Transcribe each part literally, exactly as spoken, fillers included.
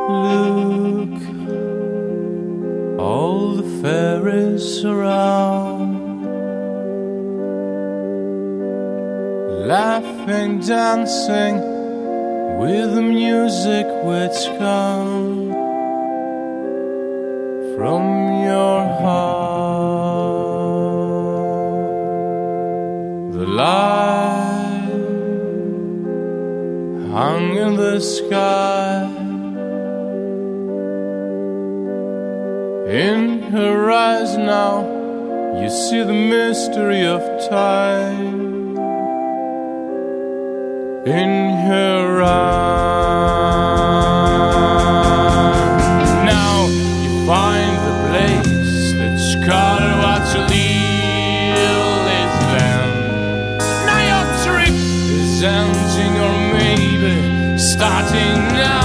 Look, all the fairies around, laughing, dancing with the music which comes from your heart. The light hung in the sky, in her eyes now you see the mystery of time. In her eyes now you find the place that's called Waterloo is land. Now your trip is ending, or maybe starting now.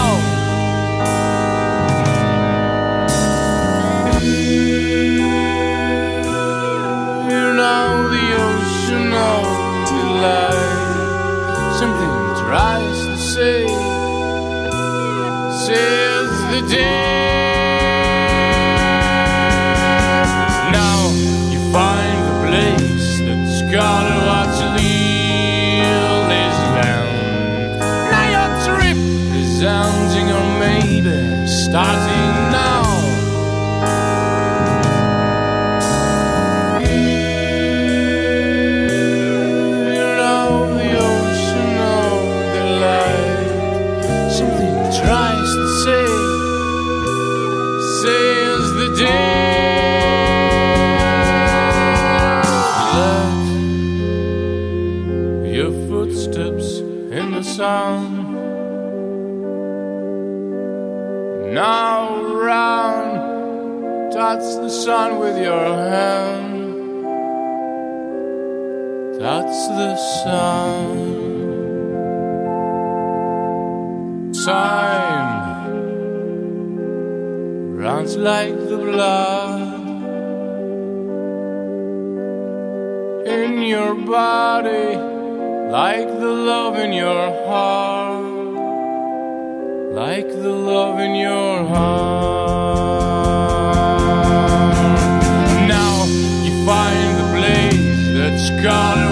Something tries to say, says the day. Now you find the place that's got Waterloo is land. Now your trip is ending, or maybe starting now. Says the day. Left your footsteps in the sun. Now round, touch the sun with your hand. Touch the sun. Time runs like the blood in your body, like the love in your heart, like the love in your heart. Now you find the place that's gone